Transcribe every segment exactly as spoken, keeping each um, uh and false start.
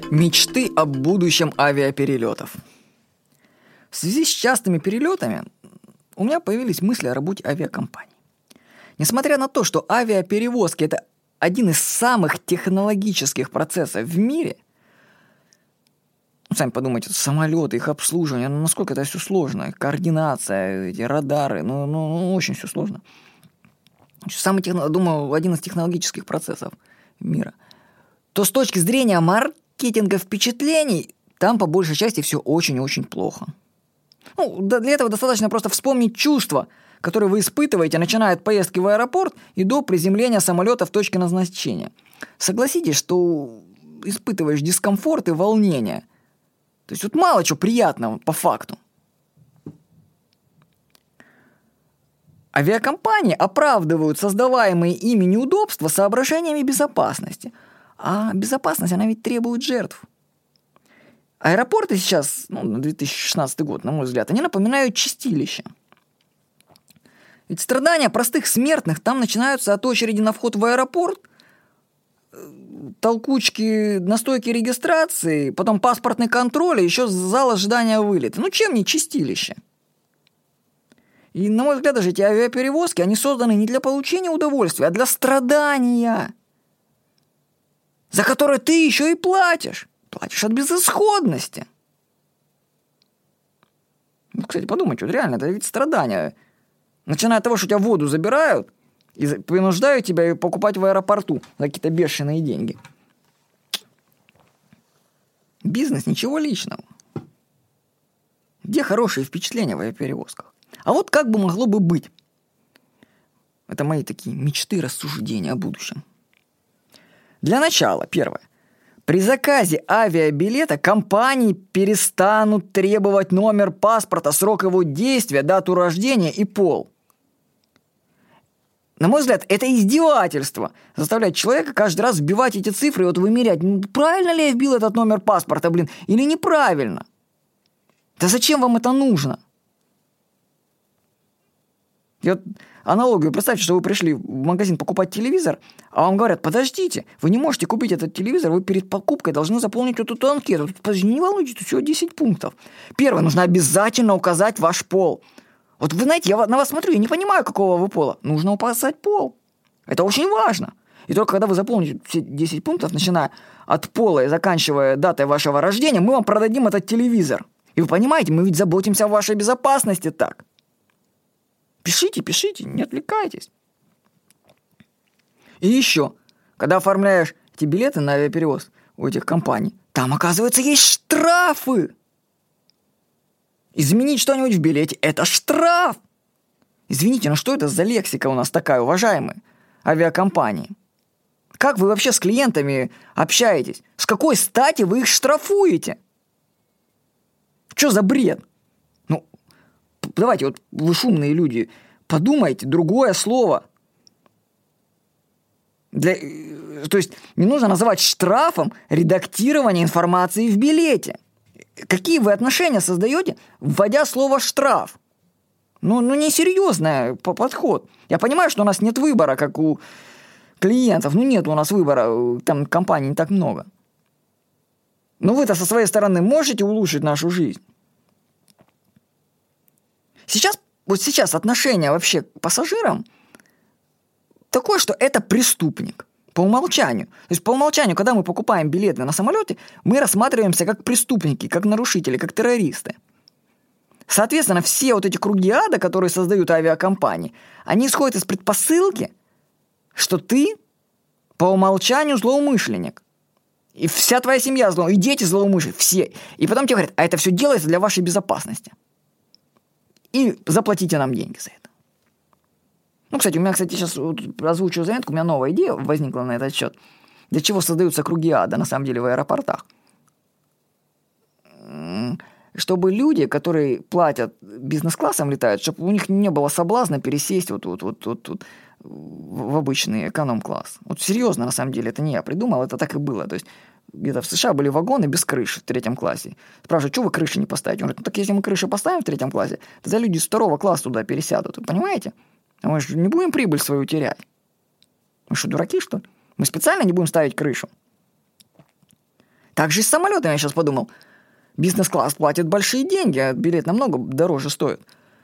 Мечты о будущем авиаперелетов. В связи с частыми перелетами у меня появились мысли о работе авиакомпаний. Несмотря на то, что авиаперевозки – это один из самых технологических процессов в мире, ну, сами подумайте, самолеты, их обслуживание, ну, насколько это все сложно, координация, эти радары, ну, ну, ну очень все сложно. Самый, думаю, один из технологических процессов мира. То с точки зрения маркетинга впечатлений, там по большей части все очень-очень плохо. Ну, для этого достаточно просто вспомнить чувства, которые вы испытываете, начиная от поездки в аэропорт и до приземления самолета в точке назначения. Согласитесь, что испытываешь дискомфорт и волнение. То есть вот мало чего приятного по факту. Авиакомпании оправдывают создаваемые ими неудобства соображениями безопасности. А безопасность, она ведь требует жертв. Аэропорты сейчас, ну, на две тысячи шестнадцатый год, на мой взгляд, они напоминают чистилище. Ведь страдания простых смертных там начинаются от очереди на вход в аэропорт, толкучки на стойке регистрации, потом паспортный контроль, и еще зал ожидания вылета. Ну, чем не чистилище? И, на мой взгляд, даже эти авиаперевозки, они созданы не для получения удовольствия, а для страдания, за которое ты еще и платишь. Платишь от безысходности. Ну, кстати, подумайте, вот реально, это ведь страдания. Начиная от того, что у тебя воду забирают и принуждают тебя покупать в аэропорту за какие-то бешеные деньги. Бизнес, ничего личного. Где хорошие впечатления в авиаперевозках? А вот как бы могло бы быть? Это мои такие мечты, рассуждения о будущем. Для начала, первое. При заказе авиабилета компании перестанут требовать номер паспорта, срок его действия, дату рождения и пол. На мой взгляд, это издевательство. Заставлять человека каждый раз вбивать эти цифры и вот вымерять, ну, правильно ли я вбил этот номер паспорта, блин, или неправильно. Да зачем вам это нужно? И вот аналогию. Представьте, что вы пришли в магазин покупать телевизор, а вам говорят: подождите, вы не можете купить этот телевизор, вы перед покупкой должны заполнить вот эту анкету. Подождите, не волнуйтесь, тут всего десять пунктов. Первое, нужно обязательно указать ваш пол. Вот вы знаете, я на вас смотрю, я не понимаю, какого вы пола. Нужно указать пол. Это очень важно. И только когда вы заполните все десять пунктов, начиная от пола и заканчивая датой вашего рождения, мы вам продадим этот телевизор. И вы понимаете, мы ведь заботимся о вашей безопасности так. Пишите, пишите, не отвлекайтесь. И еще, когда оформляешь эти билеты на авиаперевоз у этих компаний, там, оказывается, есть штрафы. Изменить что-нибудь в билете – это штраф. Извините, но что это за лексика у нас такая, уважаемые авиакомпании? Как вы вообще с клиентами общаетесь? С какой стати вы их штрафуете? Что за бред? Ну, давайте, вот вы шумные люди, подумайте, другое слово. Для, то есть не нужно называть штрафом редактирование информации в билете. Какие вы отношения создаете, вводя слово «штраф»? Ну, ну несерьезный подход. Я понимаю, что у нас нет выбора, как у клиентов. Ну, нет у нас выбора, там компаний не так много. Но вы-то со своей стороны можете улучшить нашу жизнь? Сейчас, вот сейчас отношение вообще к пассажирам такое, что это преступник. По умолчанию. То есть по умолчанию, когда мы покупаем билеты на самолете, мы рассматриваемся как преступники, как нарушители, как террористы. Соответственно, все вот эти круги ада, которые создают авиакомпании, они исходят из предпосылки, что ты по умолчанию злоумышленник. И вся твоя семья злоумышленник, и дети злоумышленники, все. И потом тебе говорят: а это все делается для вашей безопасности. И заплатите нам деньги за это. Ну, кстати, у меня, кстати, сейчас вот озвучу заметку, у меня новая идея возникла на этот счет. Для чего создаются круги ада, на самом деле, в аэропортах? Чтобы люди, которые платят бизнес-классом, летают, чтобы у них не было соблазна пересесть вот, вот, вот, вот, вот в обычный эконом-класс. Вот серьезно, на самом деле, это не я придумал, это так и было. То есть где-то в США были вагоны без крыши в третьем классе. Спрашивают: что вы крыши не поставите? Он говорит: ну так если мы крыши поставим в третьем классе, тогда люди из второго класса туда пересядут. Вы понимаете? А мы же не будем прибыль свою терять. Мы что, дураки, что ли? Мы специально не будем ставить крышу. Так же и с самолетами, я сейчас подумал. Бизнес-класс платит большие деньги, а билет намного дороже стоит.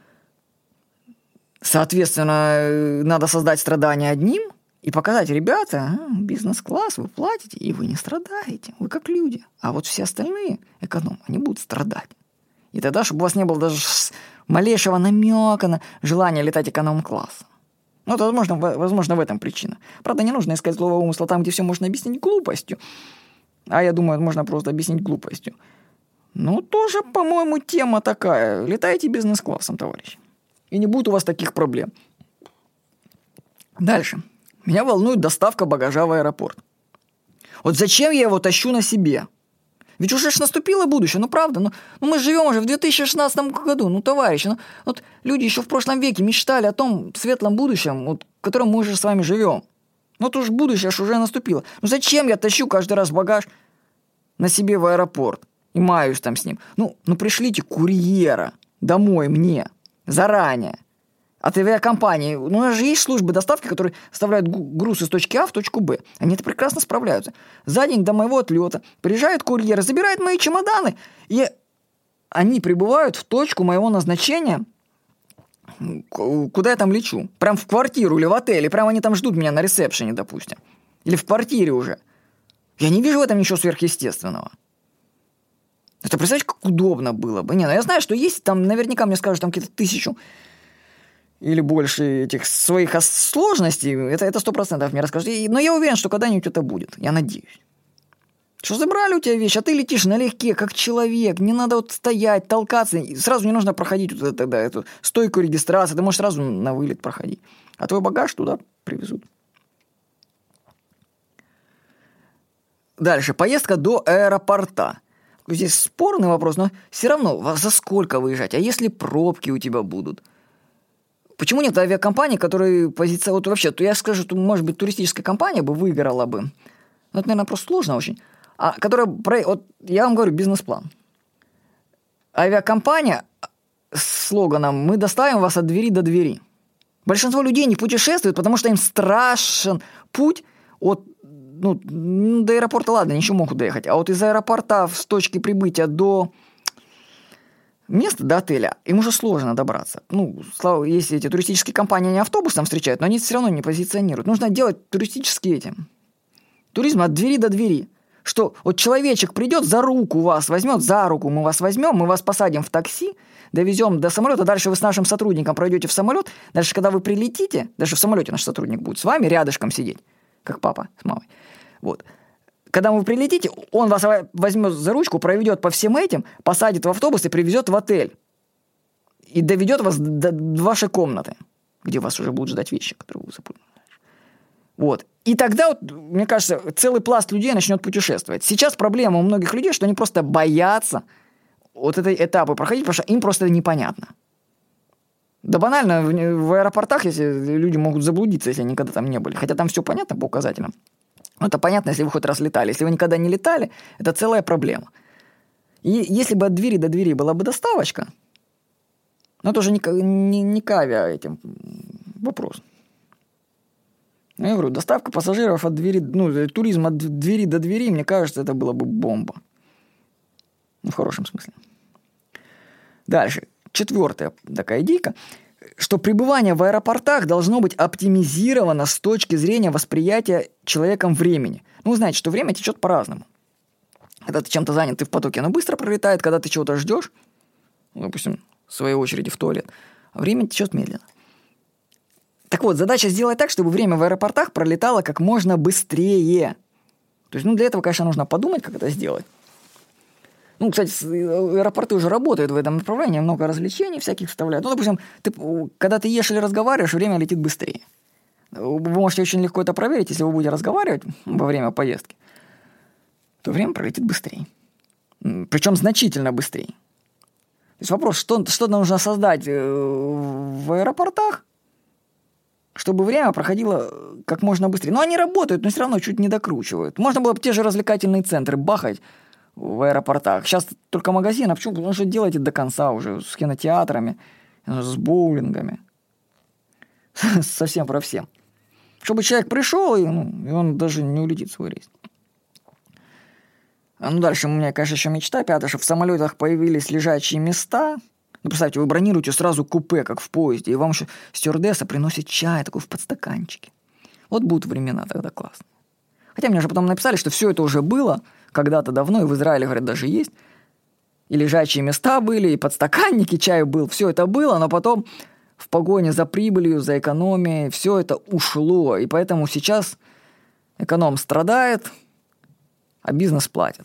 Соответственно, надо создать страдания одним и показать: ребята, бизнес-класс вы платите, и вы не страдаете. Вы как люди. А вот все остальные эконом, они будут страдать. И тогда, чтобы у вас не было даже малейшего намека на желание летать эконом-классом. Ну, это, возможно, возможно, в этом причина. Правда, не нужно искать злого умысла там, где все можно объяснить глупостью. А я думаю, можно просто объяснить глупостью. Ну, тоже, по-моему, тема такая. Летайте бизнес-классом, товарищи. И не будет у вас таких проблем. Дальше. Меня волнует доставка багажа в аэропорт. Вот зачем я его тащу на себе? Ведь уже ж наступило будущее, ну правда. Ну, ну мы живем уже в две тысячи шестнадцатом году, ну товарищи. Ну, вот люди еще в прошлом веке мечтали о том светлом будущем, вот, в котором мы уже с вами живем. Ну то уж будущее ж уже наступило. Ну зачем я тащу каждый раз багаж на себе в аэропорт и маюсь там с ним? Ну, ну пришлите курьера домой мне заранее от авиакомпании. Ну, у нас же есть службы доставки, которые доставляют груз из точки А в точку Б. Они это прекрасно справляются. За день до моего отлета приезжает курьер, забирает мои чемоданы, и они прибывают в точку моего назначения, куда я там лечу. Прям в квартиру или в отеле. Прям они там ждут меня на ресепшене, допустим. Или в квартире уже. Я не вижу в этом ничего сверхъестественного. Это, представляете, как удобно было бы. Не, ну я знаю, что есть там, наверняка мне скажут, там какие-то тысячу или больше этих своих сложностей. Это, это сто процентов мне расскажут. Но я уверен, что когда-нибудь это будет. Я надеюсь. Что забрали у тебя вещи, а ты летишь налегке, как человек. Не надо вот стоять, толкаться. Сразу не нужно проходить вот это, да, эту стойку регистрации. Ты можешь сразу на вылет проходить. А твой багаж туда привезут. Дальше. Поездка до аэропорта. Здесь спорный вопрос, но все равно за сколько выезжать? А если пробки у тебя будут? Почему нет авиакомпаний, которые позиционируют... Вот вообще, то я скажу, что, может быть, туристическая компания бы выиграла бы. Но это, наверное, просто сложно очень. А которая... Вот я вам говорю, бизнес-план. Авиакомпания с слоганом «Мы доставим вас от двери до двери». Большинство людей не путешествуют, потому что им страшен путь от... Ну, до аэропорта, ладно, еще могут доехать. А вот из аэропорта с точки прибытия до места, до отеля, им уже сложно добраться. Ну, слава, если эти туристические компании не автобусом встречают, но они все равно не позиционируют. Нужно делать туристические эти... Туризм от двери до двери. Что вот человечек придет, за руку вас возьмет, за руку мы вас возьмем, мы вас посадим в такси, довезем до самолета, дальше вы с нашим сотрудником пройдете в самолет, дальше, когда вы прилетите, даже в самолете наш сотрудник будет с вами рядышком сидеть, как папа с мамой. Вот. Когда вы прилетите, он вас возьмет за ручку, проведет по всем этим, посадит в автобус и привезет в отель. И доведет вас до вашей комнаты, где вас уже будут ждать вещи, которые вы забыли. Вот. И тогда, вот, мне кажется, целый пласт людей начнет путешествовать. Сейчас проблема у многих людей, что они просто боятся вот этой этапы проходить, потому что им просто это непонятно. Да банально, в, в аэропортах, если люди могут заблудиться, если они никогда там не были. Хотя там все понятно по указателям. Ну, это понятно, если вы хоть раз летали. Если вы никогда не летали, это целая проблема. И если бы от двери до двери была бы доставочка, ну, это уже не, не, не к авиа этим вопрос. Ну, я говорю, доставка пассажиров от двери, ну, туризм от двери до двери, мне кажется, это была бы бомба. Ну, в хорошем смысле. Дальше. Четвертая такая идейка, что пребывание в аэропортах должно быть оптимизировано с точки зрения восприятия человеком времени. Ну, вы знаете, что время течет по-разному. Когда ты чем-то занят, ты в потоке, оно быстро пролетает. Когда ты чего-то ждешь, ну, допустим, в своей очереди в туалет, а время течет медленно. Так вот, задача сделать так, чтобы время в аэропортах пролетало как можно быстрее. То есть, ну, для этого, конечно, нужно подумать, как это сделать. Ну, кстати, аэропорты уже работают в этом направлении, много развлечений всяких вставляют. Ну, допустим, ты, когда ты ешь или разговариваешь, время летит быстрее. Вы можете очень легко это проверить, если вы будете разговаривать во время поездки, то время пролетит быстрее. Причем значительно быстрее. То есть вопрос, что, что нужно создать в аэропортах, чтобы время проходило как можно быстрее. Но они работают, но все равно чуть не докручивают. Можно было бы те же развлекательные центры бахать в аэропортах. Сейчас только магазин, а почему? Потому что делайте до конца уже с кинотеатрами, с боулингами. Совсем про всем. Чтобы человек пришел, и, ну, и он даже не улетит в свой рейс. Ну, дальше у меня, конечно, еще мечта пятая, что в самолетах появились лежачие места. Ну, представьте, вы бронируете сразу купе, как в поезде, и вам еще стюардесса приносит чай такой в подстаканчике. Вот будут времена тогда классно. Хотя мне же потом написали, что все это уже было когда-то давно, и в Израиле, говорят, даже есть. И лежачие места были, и подстаканники, чай был, все это было, но потом в погоне за прибылью, за экономией, все это ушло. И поэтому сейчас эконом страдает, а бизнес платит.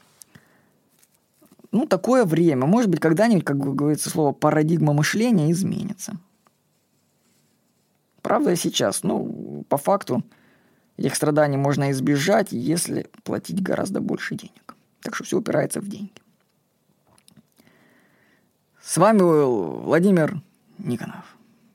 Ну, такое время. Может быть, когда-нибудь, как говорится слово, парадигма мышления изменится. Правда, и сейчас. Ну, по факту, этих страданий можно избежать, если платить гораздо больше денег. Так что все упирается в деньги. С вами был Владимир Никонов.